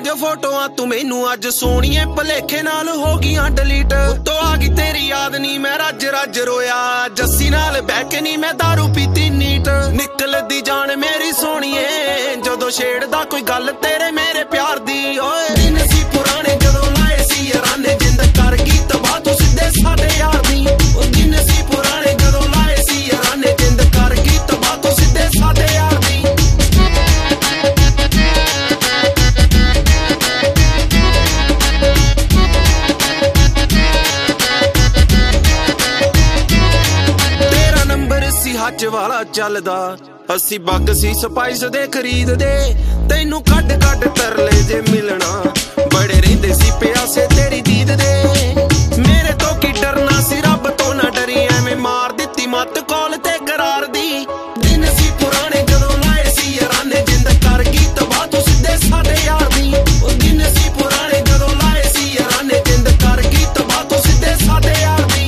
ਪੰਜ ਫੋਟੋਆਂ ਤੂੰ ਮੈਨੂੰ ਅੱਜ ਸੋਹਣੀਏ ਭਲੇਖੇ ਨਾਲ ਹੋ ਗਈਆਂ ਡਿਲੀਟ। ਉੱਤੋਂ ਆ ਗਈ ਤੇਰੀ ਯਾਦ ਨੀ ਮੈਂ ਰੱਜ ਰੱਜ ਰੋਇਆ, ਜੱਸੀ ਨਾਲ ਬਹਿ ਕੇ ਨੀ ਮੈਂ ਦਾਰੂ ਪੀਤੀ ਨੀਟ। ਨਿਕਲਦੀ ਜਾਨ ਮੇਰੀ ਸੋਹਣੀਏ ਜਦੋਂ ਛੇੜਦਾ ਕੋਈ ਗੱਲ ਤੇਰੇ ਮੇਰੇ ਪਿਆਰ ਦੀ। ਓਏ ਦਿਨ ਸੀ ਪੁਰਾਣੇ ਜਦੋਂ ਲਾਏ ਸੀ ਯਾਰਾਨੇ, ਜਿੰਦ ਕਰ ਗਈ ਤਬਾਹ ਤੂੰ ਸਿੱਧੇ ਸਾਡੇ ਯਾਰ ਦੀ। ਉਹ ਦਿਨ ਸੀ ਪੁਰਾਣੇ ਜਦੋਂ ਲਾਏ ਸੀ ਯਾਰਾਨੇ, ਜਿੰਦ ਕਰ ਗਈ ਤਬਾਹ ਤੂੰ ਸਿੱਧੇ ਸਾਡੇ ਯਾਰ ਦੀ। ਤੇਰਾ ਨੰਬਰ ਸੀ ਹੱਥ ਵਾਲਾ ਚੱਲਦਾ, ਅਸੀਂ ਬੱਗ ਸੀ ਸਪਾਈਸ ਦੇ ਖਰੀਦਦੇ। ਤੈਨੂੰ ਕੱਢ ਕੱਢ ਤਰਲੇ ਜੇ ਮਿਲਣਾ, ਬੜੇ ਰਹਿੰਦੇ ਸੀ ਪਿਆਸੇ ਤੇਰੀ ਦੀਦ ਦੇ। ਮੇਰੇ ਤੋਂ ਕੀ ਡਰਨਾ ਸੀ ਰੱਬ ਤੋਂ ਨਾ ਡਰੀ, ਐਵੇਂ ਮਾਰ ਦਿੱਤੀ ਮੱਤ ਕਾਲ ਤੇ ਕਰਾਰ ਦੀ। ਦਿਨ ਸੀ ਪੁਰਾਣੇ ਜਦੋਂ ਲਾਏ ਸੀ ਯਾਰਾਨੇ, ਜਿੰਦ ਕਰ ਗਈ ਤਬਾਹ ਤੂੰ ਸਿੱਧੇ ਸਾਡੇ ਯਾਰ ਦੀ। ਉਹ ਦਿਨ ਸੀ ਪੁਰਾਣੇ ਜਦੋਂ ਲਾਏ ਸੀ ਯਾਰਾਨੇ, ਜਿੰਦ ਕਰ ਗਈ ਤਬਾਹ ਤੂੰ ਸਿੱਧੇ ਸਾਡੇ ਯਾਰ ਦੀ।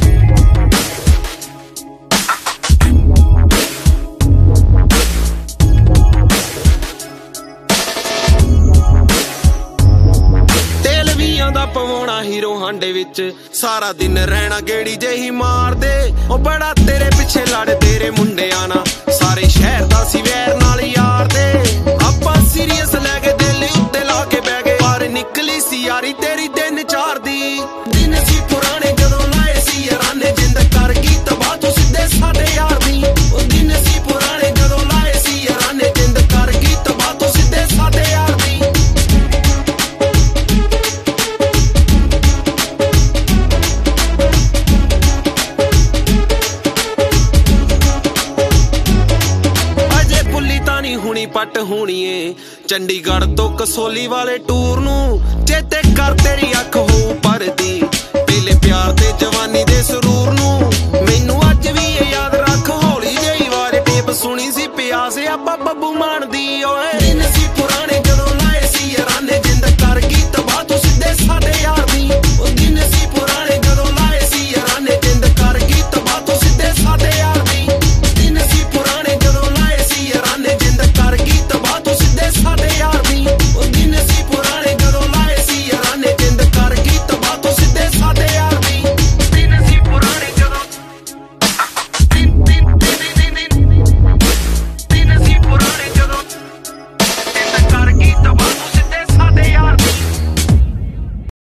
ਦਾ ਪਵਾਉਣਾ ਹੀਰੋ ਹਾਂਡੇ ਵਿੱਚ, ਸਾਰਾ ਦਿਨ ਰਹਿਣਾ ਗੇੜੀ ਜਿਹੀ ਮਾਰਦੇ। ਉਹ ਬੜਾ ਤੇਰੇ ਪਿੱਛੇ ਲੜ ਤੇਰੇ ਮੁੰਡਿਆਂ ਨਾਲ, ਸਾਰੇ ਸ਼ਹਿਰ ਦਾ ਸੀ ਵੈਰ ਨਾਲ ਯਾਰ ਦੇ। ਆਪਾਂ ਸੀਰੀਅਸ ਲੈ ਕੇ ਦਿਲ ਉੱਤੇ ਲਾ ਕੇ ਬਹਿ ਗਏ, ਪਰ ਨਿਕਲੀ ਸੀ ਯਾਰੀ ਤੇਰੀ ਦਿਨ ਚਾਰ ਦੀ। ਦਿਨ ਸੀ ਪੁਰਾਣੇ ਜਦੋਂ ਲਾਏ ਸੀ ਯਾਰਾਨੇ, ਜਿੰਦ ਕਰ ਗਈ ਤਬਾਹ ਤੂੰ ਸਿੱਧੇ ਸਾਡੇ ਯਾਰ ਦੀ। ਉਹ ਦਿਨ ਸੀ ਪੁਰਾਣੇ ਜਦੋਂ ਲਾਏ ਸੀ ਯਾਰਾਨੇ, ਜਿੰਦ ਕਰ ਗਈ ਤਬਾਹ ਤੂੰ ਸਿੱਧੇ ਸਾਡੇ ਯਾਰ ਦੀ। ਹੁਣੀ ਪੱਟ ਹੋਣੀਏ ਚੰਡੀਗੜ੍ਹ ਤੋਂ ਕਸੋਲੀ ਵਾਲੇ ਟੂਰ ਨੂੰ, ਚੇਤੇ ਕਰ